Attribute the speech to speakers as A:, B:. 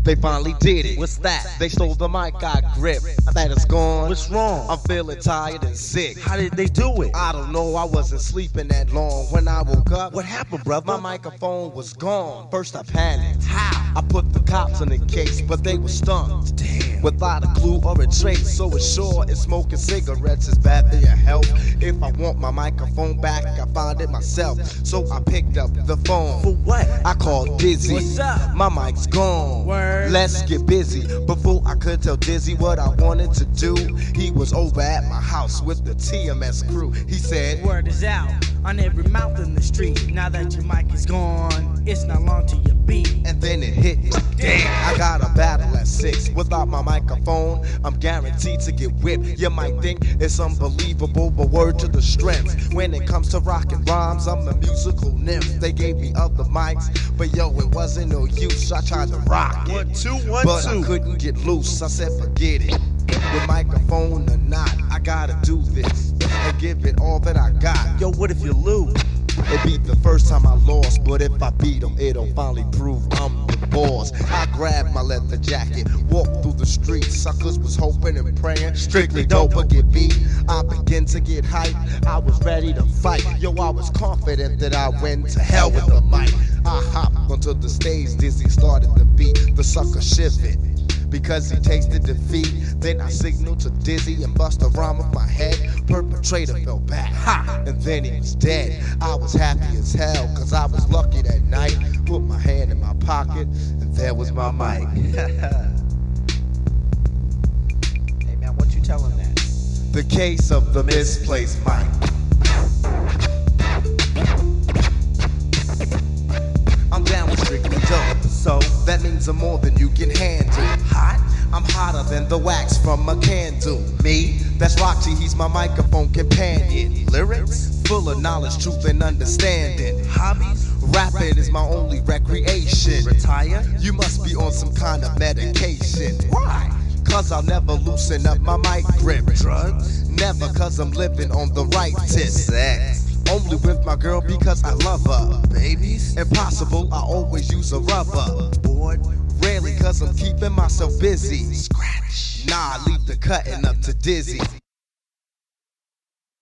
A: They finally did it.
B: What's that?
A: They stole the mic I grip. That is gone.
B: What's wrong?
A: I'm feeling tired and sick.
B: How did they do it?
A: I don't know, I wasn't sleeping that long. When I woke up,
B: What happened, brother?
A: my microphone was gone. First I panicked.
B: How?
A: I put the cops in the case, but they were stunned.
B: Damn.
A: Without a clue or a trace, so it's sure it's smoking cigarettes is bad for your health. If I want my microphone back, I find it myself. So I picked up the phone.
B: For what?
A: I called Dizzy.
B: What's up?
A: My mic's gone.
B: Word.
A: Let's get busy. Before I could tell Dizzy what I wanted to do, he was over at my house with the TMS crew. He said,
C: Word is out on every mouth in the street. Now that your mic is gone, it's not long to your beat.
A: and then it hit me. Damn, I got a battle at 6. Without my microphone, I'm guaranteed to get whipped. You might think it's unbelievable, but word to the strength. When it comes to rockin' rhymes, I'm a musical nymph. They gave me other mics, but yo, it wasn't no use. I tried to rock it,
B: 1 2 1
A: but
B: 2.
A: I couldn't get loose. I said, forget it. With microphone or not, I gotta do this and give it all that I got.
B: Yo, what if you lose?
A: It be the first time I lost, but if I beat 'em, it'll finally prove I'm the boss. I grabbed my leather jacket, walked through the streets. Suckers was hoping and praying, strictly dope or get beat. I began to get hyped, I was ready to fight. Yo, I was confident that I went to hell with the mic. I hopped onto the stage, Dizzy started the beat. The sucker shivered because he tasted defeat. Then I signaled to Dizzy and bust a rhyme with my head. Perpetrator fell back, ha! And then he was dead. I was happy as hell, cause I was lucky that night. Put my hand in my pocket, and there was my mic.
C: Hey man, what you telling that?
A: The case of the misplaced mic. I'm down with strictly dope, so that means I'm more than you can handle. Hot? I'm hotter than the wax from a candle. Me? That's Roxy, he's my microphone companion. Lyrics? Full of knowledge, truth, and understanding.
B: Hobbies?
A: Rapping is my only recreation.
B: Retire?
A: You must be on some kind of medication.
B: Why?
A: Cause I'll never loosen up my mic grip.
B: Drugs?
A: Never, cause I'm living on the right tip.
B: Sex?
A: Only with my girl because I love her.
B: Babies?
A: Impossible, I always use a rubber.
B: Bored?
A: Rarely, cause I'm keeping myself busy.
B: Scratch?
A: Nah, I leave the cutting up to Dizzy.